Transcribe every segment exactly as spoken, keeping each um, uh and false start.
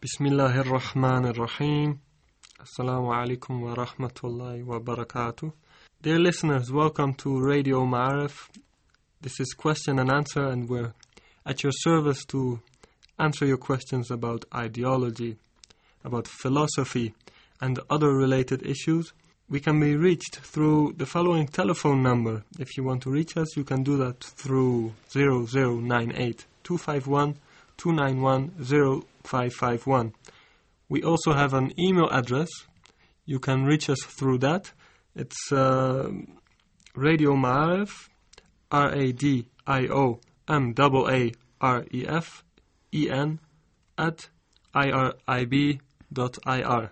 Bismillahir Rahmanir Rahim. Assalamu alaikum wa rahmatullahi wa barakatuh. Dear listeners, welcome to Radio Ma'arif. This is question and answer, and we're at your service to answer your questions about ideology, about philosophy, and other related issues. We can be reached through the following telephone number. If you want to reach us, you can do that through zero zero nine eight two five one two nine one zero five five one. We also have an email address. You can reach us through that. It's uh, Radio Ma'arif, R A D I O M A A R E F E N at I R I B dot I R.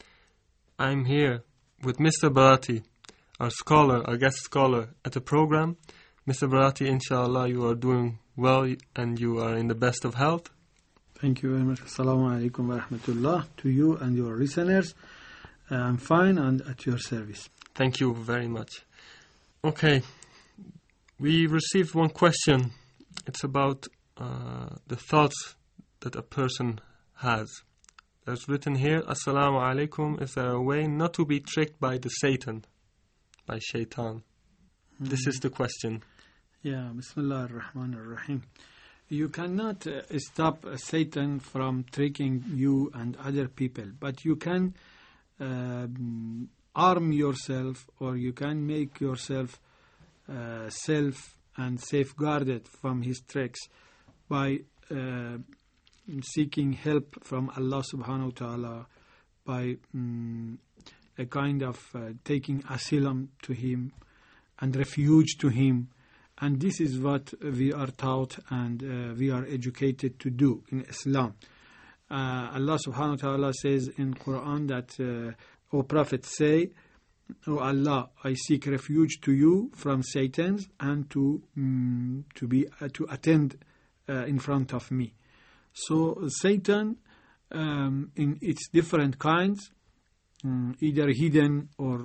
I'm here with Mister Barati, our scholar, our guest scholar at the program. Mister Barati, inshallah, you are doing well and you are in the best of health. Thank you very much. Assalamu alaikum wa rahmatullah to you and your listeners. Uh, I'm fine and at your service. Thank you very much. Okay, we received one question. It's about uh, the thoughts that a person has. There's written here, Assalamu alaikum, is there a way not to be tricked by the Satan, by shaitan? Mm. This is the question. Yeah, Bismillah ar-Rahman ar-Rahim. You cannot uh, stop uh, Satan from tricking you and other people, but you can uh, arm yourself, or you can make yourself uh, safe and safeguarded from his tricks by uh, seeking help from Allah subhanahu wa ta'ala, by um, a kind of uh, taking asylum to him and refuge to him. And this is what we are taught and uh, we are educated to do in Islam. Uh, Allah subhanahu wa ta'ala says in Quran that, uh, O Prophet, say, O Allah, I seek refuge to you from Satan's and to um, to be uh, to attend uh, in front of me. So Satan, um, in its different kinds, um, either hidden or,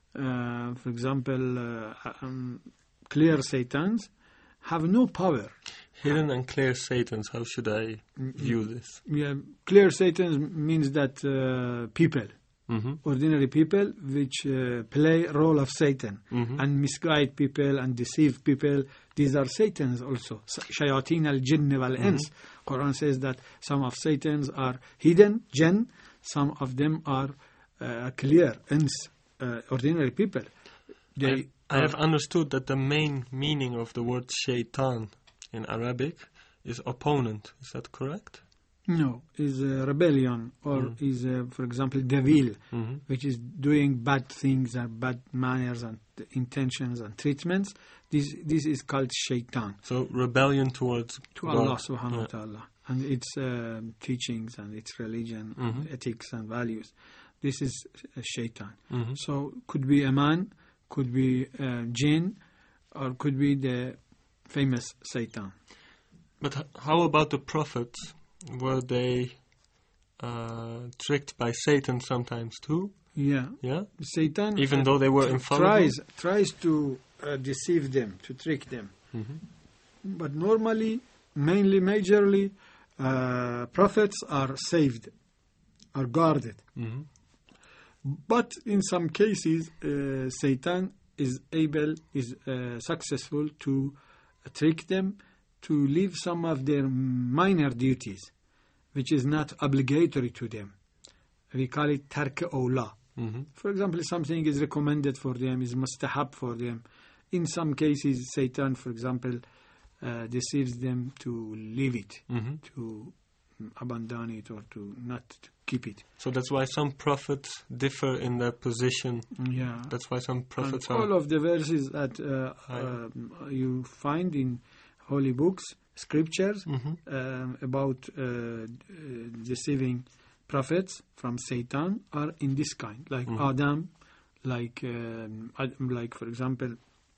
uh, for example, uh, um, clear Satans, have no power. Hidden and clear Satans, how should I view this? Yeah, clear Satans means that uh, people, mm-hmm. ordinary people, which uh, play role of Satan mm-hmm. and misguide people and deceive people. These are Satans also. Shayateen al-Jinn wal-Ins. Mm-hmm. Quran says that some of Satans are hidden, jinn, some of them are uh, clear, ins, uh, ordinary people. They I, I have understood that the main meaning of the word shaitan in Arabic is opponent. Is that correct? No, is a rebellion, or mm. is, a, for example, devil, mm-hmm. which is doing bad things and bad manners and intentions and treatments. This this is called shaitan. So rebellion towards to God. Allah subhanahu wa ta'ala and its uh, teachings and its religion, mm-hmm. and ethics and values. This is a shaitan. Mm-hmm. So could be a man, could be uh, jinn, or could be the famous Satan. But h- how about the prophets? Were they uh, tricked by Satan sometimes too? Yeah. Yeah? Satan, even uh, though they were infallible? Tries, tries to uh, deceive them, to trick them. Mm-hmm. But normally, mainly, majorly, uh, prophets are saved, are guarded. Mm-hmm. But in some cases, uh, Satan is able, is uh, successful to uh, trick them to leave some of their minor duties, which is not obligatory to them. We call it tark awla. Mm-hmm. For example, something is recommended for them, is mustahab for them. In some cases, Satan, for example, uh, deceives them to leave it, mm-hmm. to abandon it, or to not to keep it. So that's why some prophets differ in their position. Yeah. That's why some prophets and are... all of the verses that uh, uh, you find in holy books, scriptures, mm-hmm. uh, about uh, uh, deceiving prophets from Satan are in this kind, like mm-hmm. Adam, like um, like for example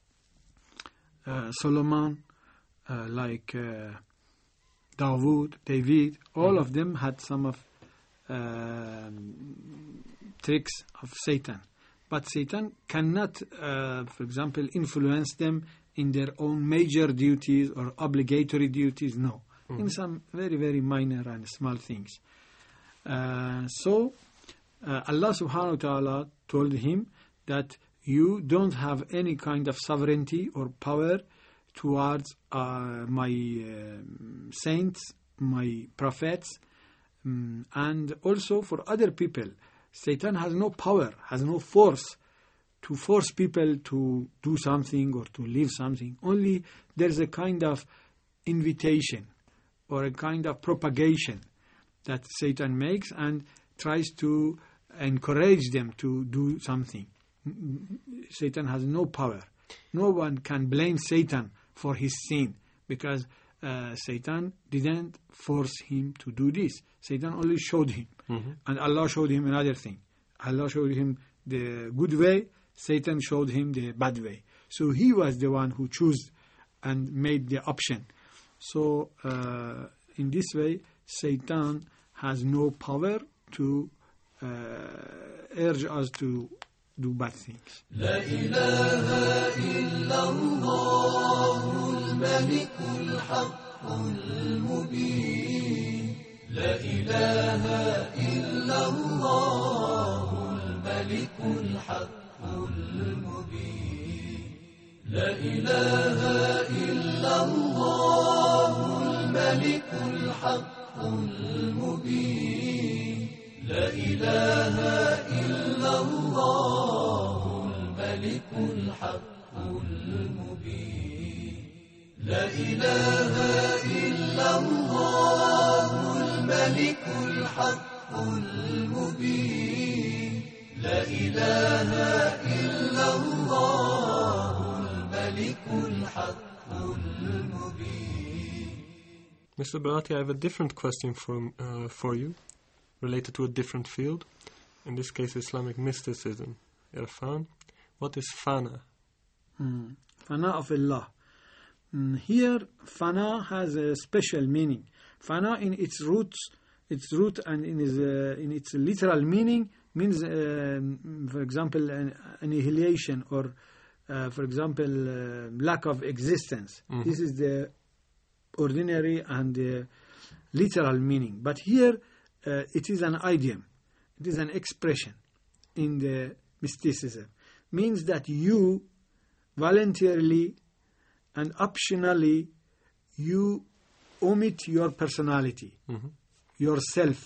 uh, Solomon, uh, like uh, Dawood, David. All mm-hmm. of them had some of uh, tricks of Satan, but Satan cannot, uh, for example, influence them in their own major duties or obligatory duties, no. Mm-hmm. In some very, very minor and small things. Uh, so uh, Allah subhanahu wa ta'ala told him that you don't have any kind of sovereignty or power towards uh, my uh, saints, my prophets, um, and also for other people. Satan has no power, has no force to force people to do something or to leave something. Only there's a kind of invitation or a kind of propagation that Satan makes and tries to encourage them to do something. Satan has no power. No one can blame Satan for his sin because uh, Satan didn't force him to do this. Satan only showed him. Mm-hmm. And Allah showed him another thing. Allah showed him the good way. Satan showed him the bad way. So he was the one who chose and made the option. So uh, in this way, Satan has no power to uh, urge us to do bad things. La ilaha illallah al-malik al-haq al-mubin. La ilaha illallah al-malik al-haq al-mubin. La ilaha illallah al-malik al-haq al-mubin. La ilaha illallah al-malik al-haq al-mubin. La ilaha illallah al-malik al-haq al-mubin. La ilaha illallah al-malik al-haq al-mubin. Mister Barati, I have a different question from, uh, for you, related to a different field, in this case Islamic mysticism. Irfan, what is fana? Mm. Fana of Allah. Mm. Here, fana has a special meaning. Fana in its roots, its root and in its, uh, in its literal meaning means, uh, for example, an annihilation or, uh, for example, uh, lack of existence. Mm-hmm. This is the ordinary and the literal meaning. But here, Uh, it is an idiom, it is an expression in the mysticism. Means that you voluntarily and optionally you omit your personality, mm-hmm. yourself,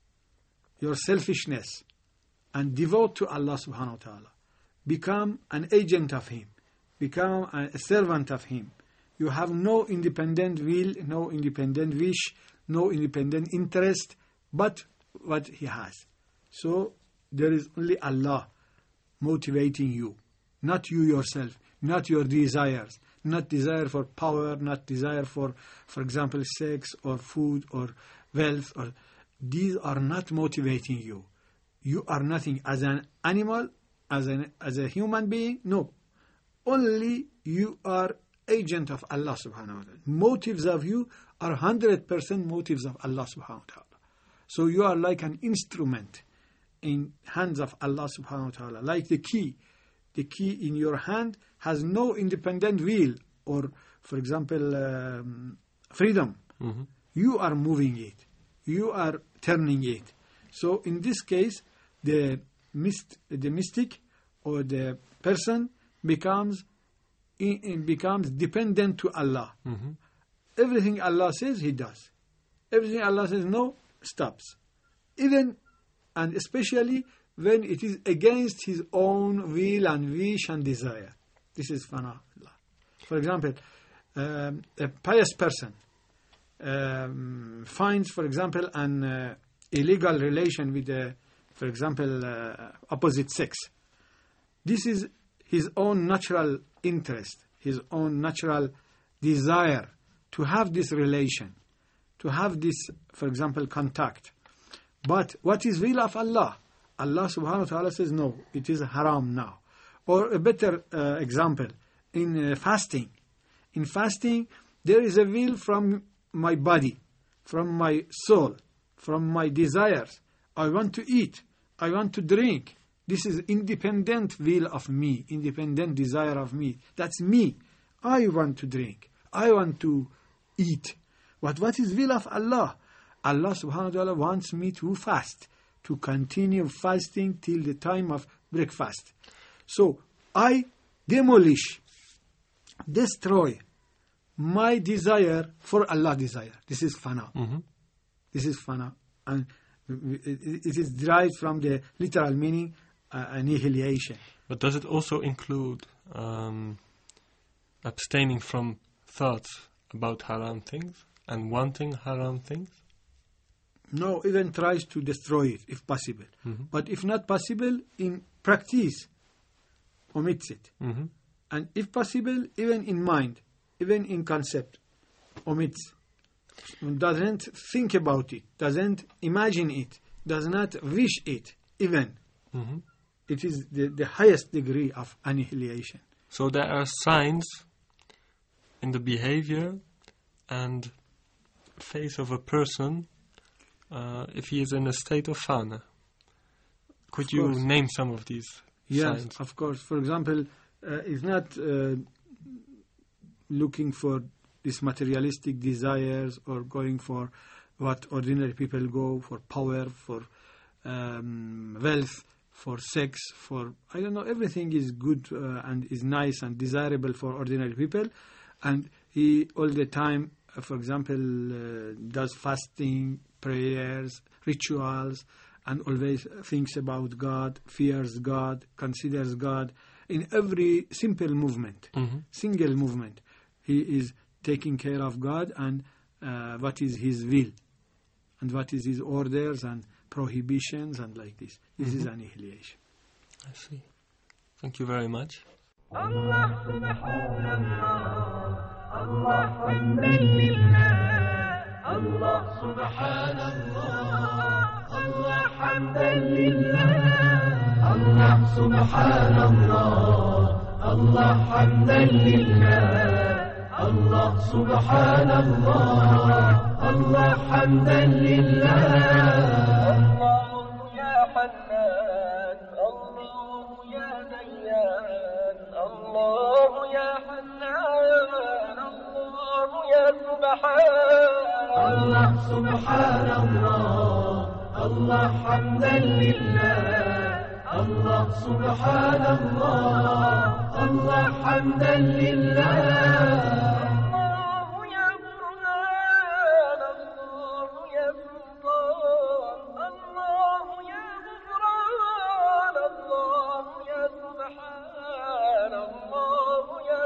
your selfishness, and devote to Allah subhanahu wa ta'ala. Become an agent of Him, become a servant of Him. You have no independent will, no independent wish, no independent interest, but what He has. So there is only Allah motivating you, not you yourself, not your desires, not desire for power, not desire for, for example, sex or food or wealth. Or these are not motivating you. You are nothing as an animal, as an as a human being. No, only you are agent of Allah subhanahu wa ta'ala. Motives of you are one hundred percent motives of Allah subhanahu wa ta'ala. So you are like an instrument in hands of Allah subhanahu wa ta'ala, like the key. The key in your hand has no independent will or, for example, um, freedom. Mm-hmm. You are moving it. You are turning it. So in this case, the myst, the mystic or the person becomes in, in becomes dependent to Allah. Mm-hmm. Everything Allah says, he does. Everything Allah says no, stops. Even and especially when it is against his own will and wish and desire. This is fana Allah. For example, um, a pious person um, finds, for example, an uh, illegal relation with, uh, for example, uh, opposite sex. This is his own natural interest, his own natural desire to have this relation, to have this, for example, contact. But what is will of Allah? Allah subhanahu wa ta'ala says, no, it is haram now. Or a better uh, example, in uh, fasting. In fasting, there is a will from my body, from my soul, from my desires. I want to eat. I want to drink. This is independent will of me, independent desire of me. That's me. I want to drink. I want to eat. But what is will of Allah? Allah subhanahu wa ta'ala wants me to fast, to continue fasting till the time of breakfast. So I demolish, destroy my desire for Allah desire. This is fana. Mm-hmm. This is fana. And it is derived from the literal meaning, uh, annihilation. But does it also include um, abstaining from thoughts about haram things and wanting haram things? No, even tries to destroy it if possible. Mm-hmm. But if not possible, in practice, omits it. Mm-hmm. And if possible, even in mind, even in concept, omits. Doesn't think about it, doesn't imagine it, does not wish it, even. Mm-hmm. It is the, the highest degree of annihilation. So there are signs in the behavior and face of a person uh, if he is in a state of fana. Could Of you course. name some of these Yes, signs? of course. For example, uh, is not uh, looking for these materialistic desires or going for what ordinary people go for, power, for um, wealth, for sex, for, I don't know, everything is good uh, and is nice and desirable for ordinary people. And he all the time, uh, for example, uh, does fasting, prayers, rituals, and always thinks about God, fears God, considers God. In every simple movement, Mm-hmm. single movement, he is taking care of God and uh, what is His will, and what is His orders and prohibitions and like this. This Mm-hmm. is annihilation. I see. Thank you very much. الله سبحان الله الله حمدا لله الله سبحان الله الله حمدا لله الله سبحان الله الله حمدا لله الله سبحان الله الله حمدا لله الله يا حنان الله يا ديان الله يا حنان الله يا سبحان الله سبحان الله الله حمدا لله الله سبحان الله الله حمدا لله الله يا برهان الله يا سلطان الله يا غفران الله يا سبحان الله يا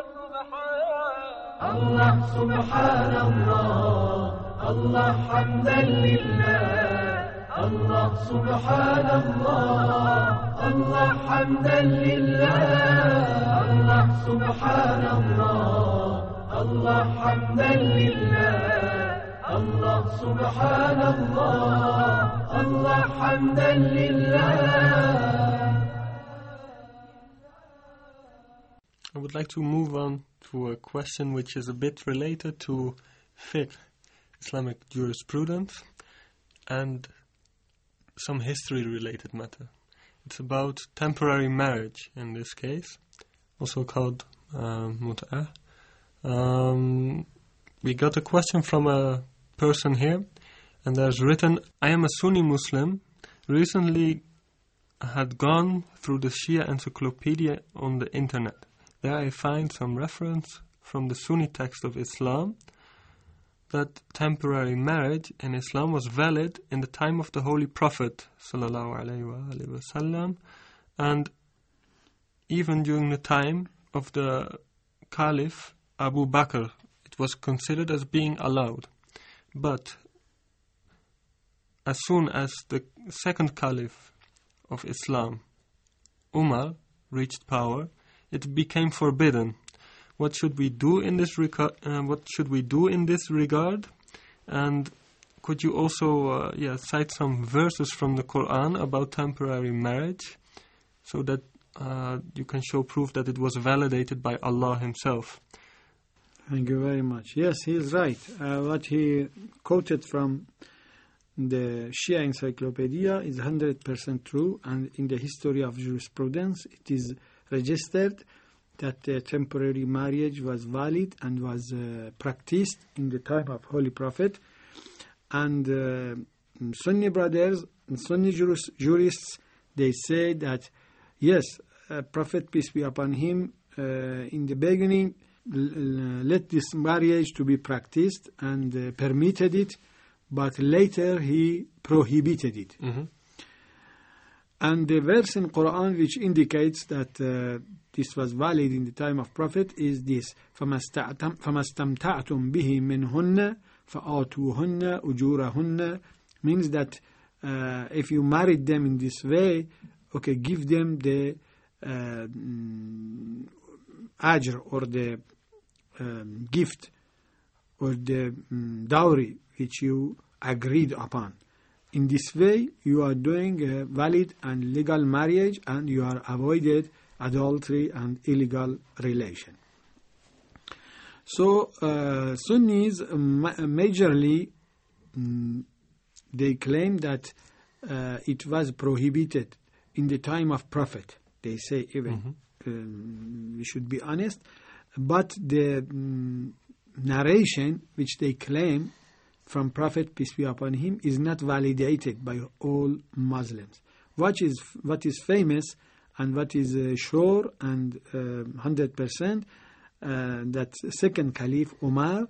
سبحان الله سبحان الله الله حمدا لله الله سبحان الله الله حمدا لله الله سبحان الله الله حمدا لله الله سبحان الله الله حمدا لله. I would like to move on to a question which is a bit related to fiqh, Islamic jurisprudence, and some history-related matter. It's about temporary marriage in this case, also called uh, mut'ah. Um, we got a question from a person here, and there's written, I am a Sunni Muslim, recently had gone through the Shia encyclopedia on the internet. There I find some reference from the Sunni text of Islam that temporary marriage in Islam was valid in the time of the Holy Prophet sallallahu alaihi wasallam, and even during the time of the Caliph Abu Bakr, it was considered as being allowed. But as soon as the second Caliph of Islam, Umar, reached power, it became forbidden. What should we do in this regard? Uh, what should we do in this regard? And could you also, uh, yeah, cite some verses from the Quran about temporary marriage, so that uh, you can show proof that it was validated by Allah Himself? Thank you very much. Yes, he is right. Uh, what he quoted from the Shia encyclopedia is one hundred percent true, and in the history of jurisprudence, it is registered that uh, temporary marriage was valid and was uh, practiced in the time of Holy Prophet. And uh, Sunni brothers, Sunni jurists, jurists, they say that, yes, uh, Prophet, peace be upon him, uh, in the beginning, l- l- let this marriage to be practiced and uh, permitted it, but later he prohibited it. Mm-hmm. And the verse in Quran which indicates that uh, this was valid in the time of Prophet is this: فَمَا اسْتَمْتَعْتُمْ بِهِ مِنْهُنَّ فَآتُوهُنَّ أُجُورَهُنَّ, means that uh, if you married them in this way, okay, give them the uh, mm, ajr, or the um, gift, or the um, dowry which you agreed upon. In this way, you are doing a valid and legal marriage, and you are avoided adultery and illegal relation. So, uh, Sunnis ma- majorly, um, they claim that uh, it was prohibited in the time of Prophet. They say even, mm-hmm. um, we should be honest, but the um, narration which they claim from Prophet, peace be upon him, is not validated by all Muslims. What is, what is famous and what is uh, sure and uh, one hundred percent, uh, that second Caliph Umar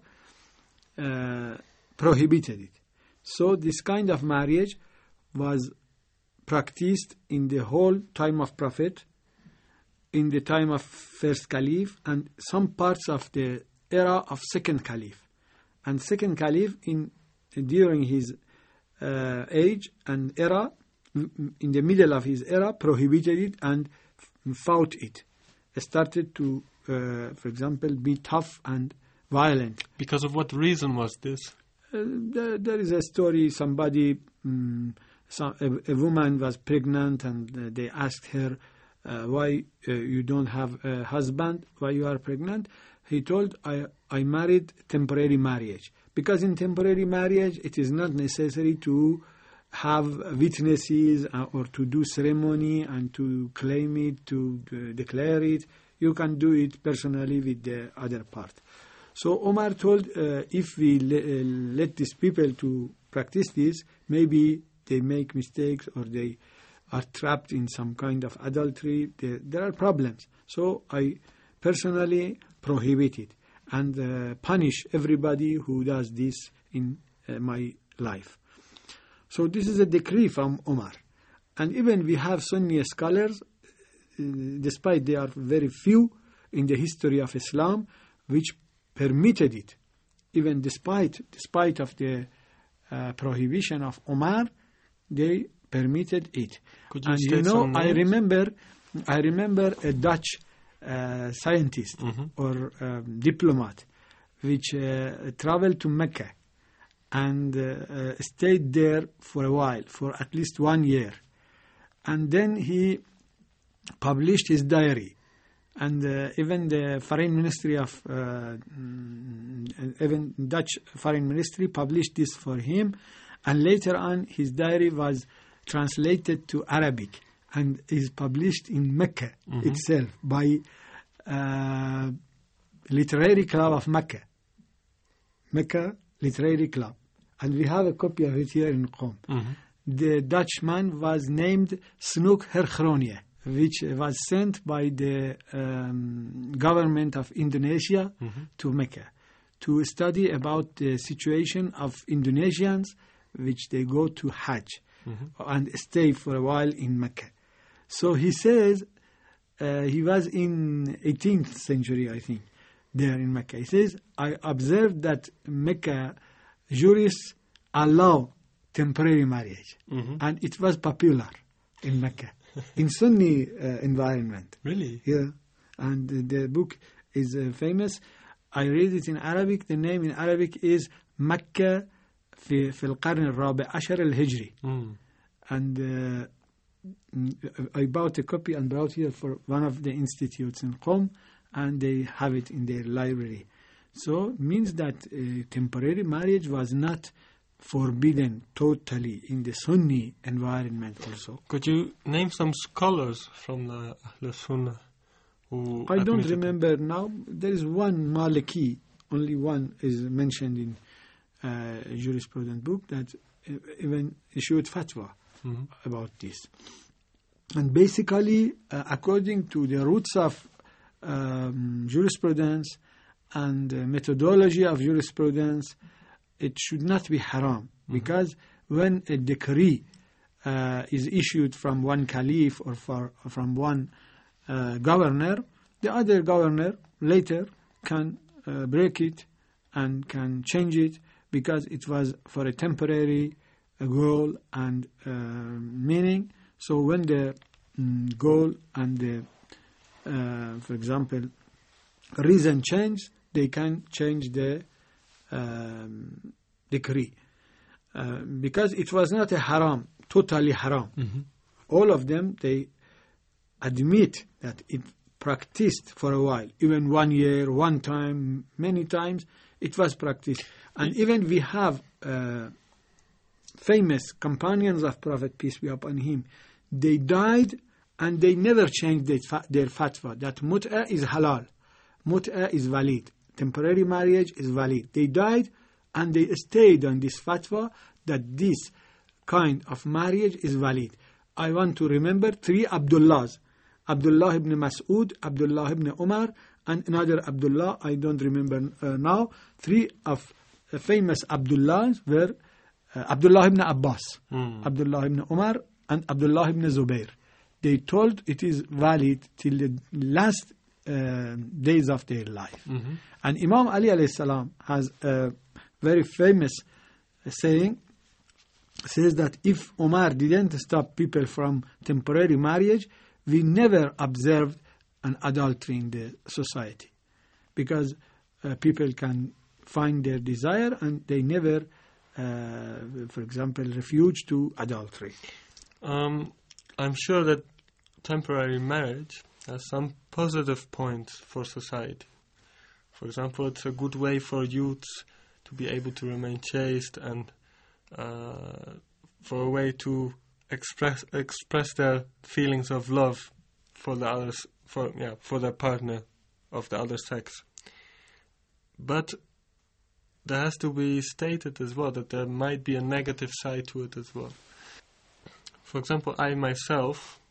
uh, prohibited it. So this kind of marriage was practiced in the whole time of Prophet, in the time of first Caliph, and some parts of the era of second Caliph. And second Caliph, in during his uh, age and era, in the middle of his era, prohibited it and fought it. Started to, uh, for example, be tough and violent. Because of what reason was this? Uh, there, there is a story, somebody, um, some, a, a woman was pregnant, and uh, they asked her, uh, why uh, you don't have a husband, why you are pregnant? He told, I, I married temporary marriage. Because in temporary marriage, it is not necessary to have witnesses uh, or to do ceremony and to claim it, to uh, declare it. You can do it personally with the other part. So Omar told, uh, if we le- uh, let these people to practice this, maybe they make mistakes or they are trapped in some kind of adultery. There, there are problems. So I personally prohibit it and uh, punish everybody who does this in uh, my life. So this is a decree from Omar. And even we have Sunni scholars, uh, despite they are very few in the history of Islam, which permitted it, even despite despite of the uh, prohibition of Omar, they permitted it. Could you and state you know, some I names? remember, I remember a Dutch uh, scientist mm-hmm. or um, diplomat, which uh, traveled to Mecca and uh, uh, stayed there for a while, for at least one year, and then he published his diary. And uh, even the foreign ministry of, uh, even Dutch foreign ministry published this for him. And later on, his diary was translated to Arabic and is published in Mecca mm-hmm. itself by uh, Literary Club of Mecca. Mecca Literary Club. And we have a copy of it here in Qom. Mm-hmm. The Dutchman was named Snoek Hergronie, which was sent by the um, government of Indonesia mm-hmm. to Mecca to study about the situation of Indonesians which they go to Hajj mm-hmm. and stay for a while in Mecca. So he says, uh, he was in eighteenth century, I think, there in Mecca. He says, I observed that Mecca jurists allow temporary marriage. Mm-hmm. And it was popular in Mecca. In Sunni uh, environment. Really? Yeah. And the, the book is uh, famous. I read it in Arabic. The name in Arabic is Mecca في في القرن الرابع عشر الهجري. Mm. And uh, I bought a copy and brought here for one of the institutes in Qom, and they have it in their library. So it means that uh, temporary marriage was not forbidden totally in the Sunni environment also. Could you name some scholars from the Ahl Sunnah who I don't admitted remember now. There is one Maliki, only one is mentioned in uh, jurisprudence book that even issued fatwa mm-hmm. about this. And basically, uh, according to the roots of um, jurisprudence and the methodology of jurisprudence, it should not be haram. Mm-hmm. Because when a decree uh, is issued from one caliph or for, from one uh, governor, the other governor later can uh, break it and can change it because it was for a temporary uh, goal and uh, meaning. So when the mm, goal and the, uh, for example, reason change, they can change the um, decree. Uh, because it was not a haram, totally haram. Mm-hmm. All of them, they admit that it practiced for a while, even one year, one time, many times, it was practiced. And even we have uh, famous companions of Prophet, peace be upon him, they died and they never changed their, fa- their fatwa, that mut'a is halal, mut'a is valid, temporary marriage is valid. They died and they stayed on this fatwa that this kind of marriage is valid. I want to remember three Abdullahs, Abdullah ibn Mas'ud, Abdullah ibn Umar, and another Abdullah, I don't remember uh, now. Three of uh, famous Abdullahs were uh, Abdullah ibn Abbas, mm. Abdullah ibn Umar, and Abdullah ibn Zubair. They told it is valid till the last uh, days of their life. Mm-hmm. And Imam Ali alayhi salam has a very famous saying, says that if Umar didn't stop people from temporary marriage, we never observed an adultery in the society, because uh, people can find their desire and they never, uh, for example, refuse to adultery. Um, I'm sure that temporary marriage has some positive points for society. For example, it's a good way for youths to be able to remain chaste and uh, for a way to express express their feelings of love for the others, for yeah, for their partner of the other sex. But there has to be stated as well that there might be a negative side to it as well. For example, I myself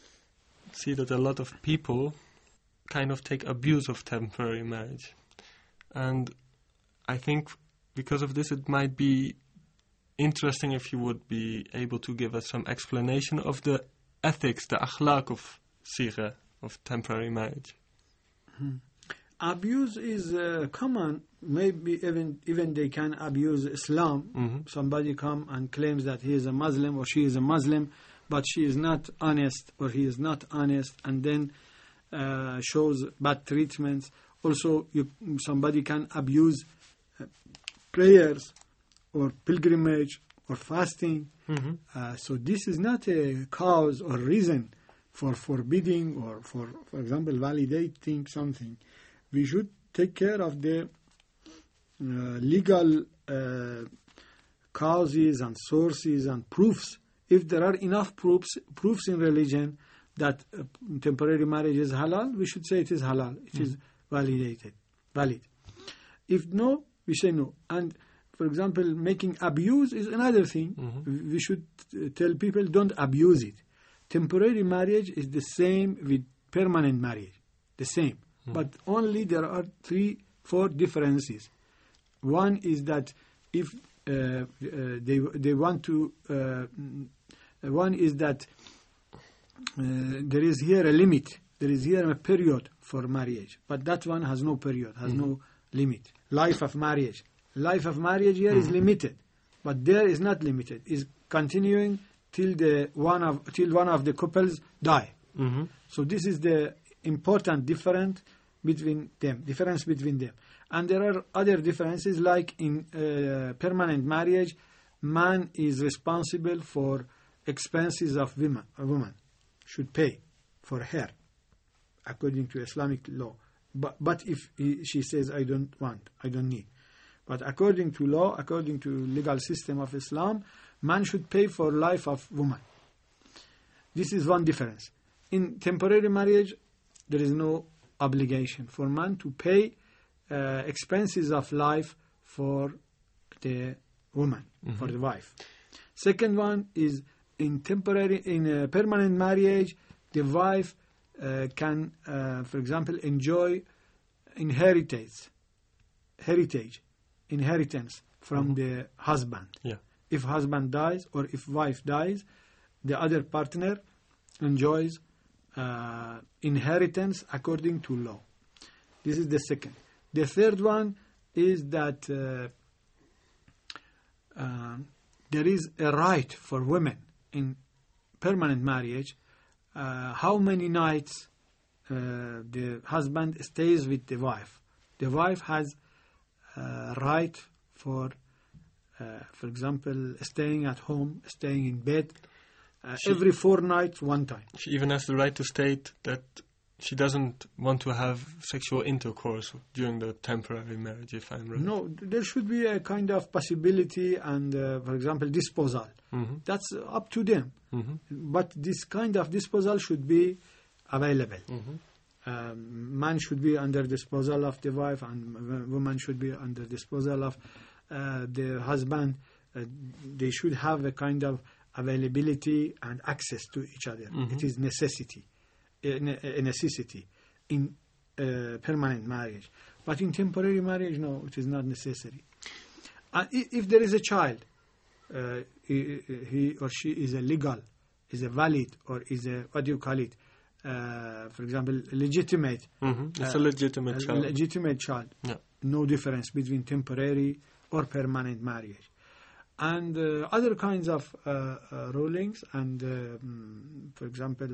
see that a lot of people kind of take abuse of temporary marriage. And I think because of this, it might be interesting if you would be able to give us some explanation of the ethics, the akhlaq of sigha, of temporary marriage. Hmm. Abuse is uh, common. Maybe even even they can abuse Islam. Mm-hmm. Somebody come and claims that he is a Muslim or she is a Muslim, but she is not honest or he is not honest, and then uh, shows bad treatments. Also, you, somebody can abuse uh, prayers or pilgrimage or fasting. Mm-hmm. Uh, so this is not a cause or reason for forbidding or for, for example, validating something. We should take care of the uh, legal uh, causes and sources and proofs. If there are enough proofs, proofs in religion that uh, temporary marriage is halal, we should say it is halal. It mm-hmm. is validated, valid. If no, we say no. And for example, making abuse is another thing. Mm-hmm. We should uh, tell people don't abuse it. Temporary marriage is the same with permanent marriage, the same. Mm-hmm. But only there are three, four differences. One is that if uh, uh, they they want to, uh, one is that uh, there is here a limit. There is here a period for marriage, but that one has no period, has mm-hmm. no limit. Life of marriage. Life of marriage here mm-hmm. is limited, but there is not limited. Is continuing till the one of till one of the couples die. Mm-hmm. So this is the important difference between them. Difference between them, and there are other differences like in uh, permanent marriage, man is responsible for expenses of women. A woman should pay for her, according to Islamic law. But but if he, she says I don't want, I don't need. But according to law, according to legal system of Islam, man should pay for life of woman. This is one difference. In temporary marriage, there is no obligation for man to pay uh, expenses of life for the woman, Mhm. for the wife. Second one is in temporary, in a permanent marriage, the wife uh, can, uh, for example, enjoy inheritance, heritage, inheritance from Mhm. the husband. Yeah. If husband dies or if wife dies, the other partner enjoys uh, inheritance according to law. This is the second. The third one is that uh, uh, there is a right for women in permanent marriage, uh, how many nights uh, the husband stays with the wife. The wife has uh, right for, uh, for example, staying at home, staying in bed, uh, She- every four nights, one time. She even has the right to state that she doesn't want to have sexual intercourse during the temporary marriage, if I'm right. No, there should be a kind of possibility and, uh, for example, disposal. Mm-hmm. That's up to them. Mm-hmm. But this kind of disposal should be available. Mm-hmm. Um, man should be under disposal of the wife, and w- woman should be under disposal of uh, the husband. Uh, they should have a kind of availability and access to each other. Mhm. It is necessity, a, ne- a necessity in uh, permanent marriage. But in temporary marriage, no, it is not necessary. And i- if there is a child, uh, he, he or she is a legal, is a valid, or is a, what do you call it? Uh, for example, legitimate. Mm-hmm. It's a uh, legitimate a child. legitimate child. Yeah. No difference between temporary or permanent marriage. And uh, other kinds of uh, uh, rulings and, uh, mm, for example,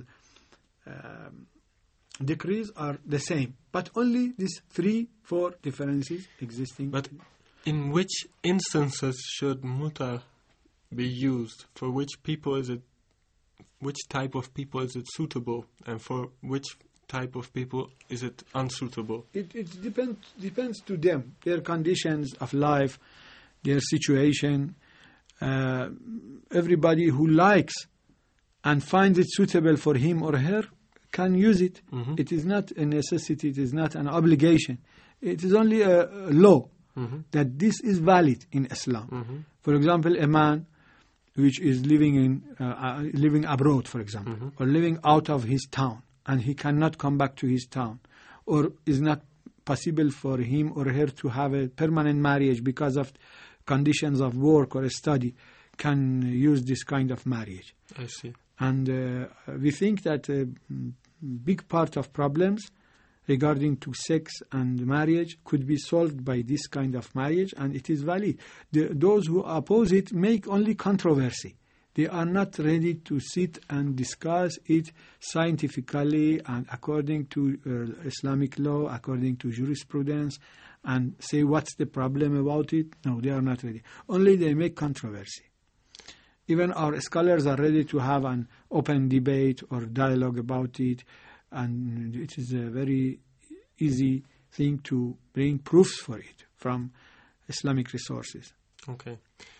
um, decrees are the same. But only these three, four differences existing. But in which instances should muta be used? For which people is it? Which type of people is it suitable, and for which type of people is it unsuitable? It, it depends depends to them, their conditions of life, their situation. Uh, everybody who likes and finds it suitable for him or her can use it. Mhm. It is not a necessity, it is not an obligation. It is only a, a law Mhm. that this is valid in Islam. Mhm. For example, a man which is living in uh, uh, living abroad, for example, Mhm. or living out of his town, and he cannot come back to his town, or is not possible for him or her to have a permanent marriage because of conditions of work or study, can use this kind of marriage. I see. And uh, we think that a big part of problems regarding to sex and marriage could be solved by this kind of marriage, and it is valid. The, those who oppose it make only controversy. They are not ready to sit and discuss it scientifically and according to uh, Islamic law, according to jurisprudence, and say what's the problem about it. No, they are not ready. Only they make controversy. Even our scholars are ready to have an open debate or dialogue about it, and it is a very easy thing to bring proofs for it from Islamic resources. Okay.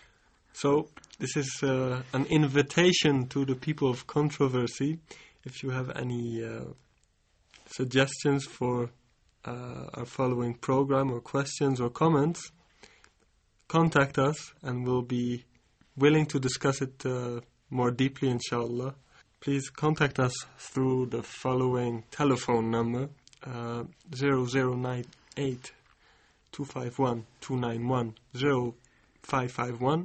So this is uh, an invitation to the people of controversy. If you have any uh, suggestions for uh, our following program, or questions or comments, contact us and we'll be willing to discuss it uh, more deeply, inshallah. Please contact us through the following telephone number, uh, zero zero nine eight two five one two nine one zero five five one.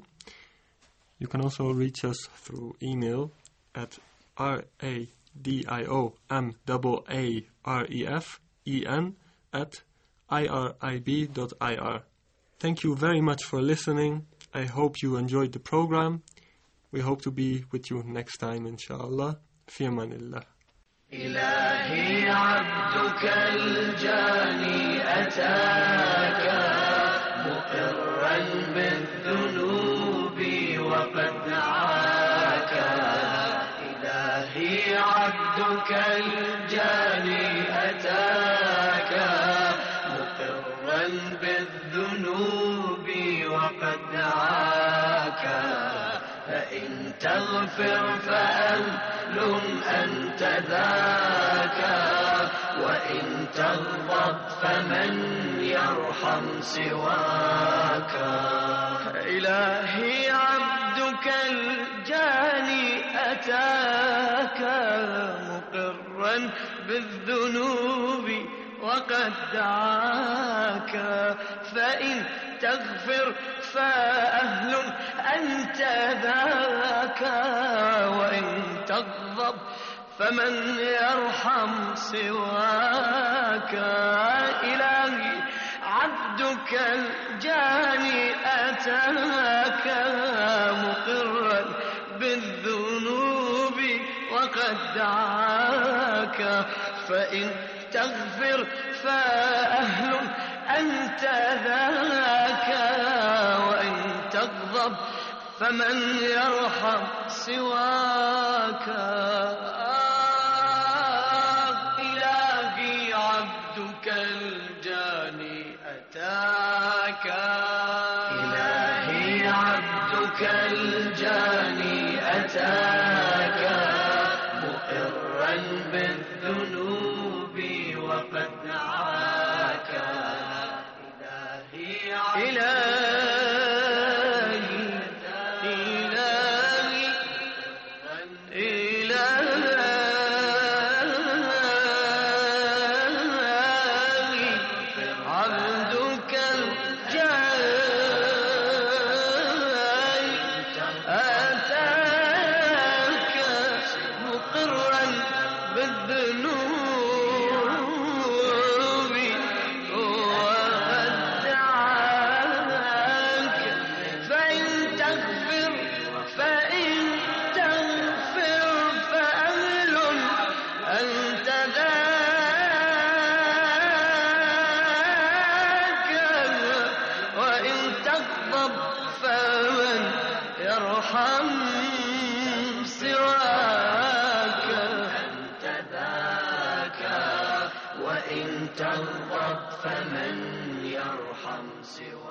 You can also reach us through email at R A D I O M A A R E F E N at I R I B dot I R. Thank you very much for listening. I hope you enjoyed the program. We hope to be with you next time, inshallah. Fi amanillah. إلهي عبدك الجاني أتاك مقرا بالذنوب وقد دعاك إلهي عبدك الجاني أتاك مقرا بالذنوب وقد دعاك فإن تغفر فأهل أنت ذاك وإن تغضب فمن يرحم سواك. إلهي عبدك الجاني أتاك مقرا بالذنوب وقد دعاك، فإن تغفر فأهل أنت ذاك، وإن تغضب فمن يرحم سواك. إلهي عبدك الجاني أتاك مقرا بالذنوب وقد دعاك، فإن تغفر فأهل أنت ذاك، وإن تغضب فمن يرحم سواك. إلهي عبدك الجاني أتاك، إلهي عبدك الجاني أتاك مقرا بالذنوب وقد دعاك. إلهي إلهي إلهي إلهي عبدك الجاني أتاك مقرا بالذنوب وقد دعاك، فإن تغفر فإن تغفر فأهل أنت ذاك، وإن تغضب فمن يرحم سواك. أنت ذاك، وإن تغضب فمن يرحم سواك.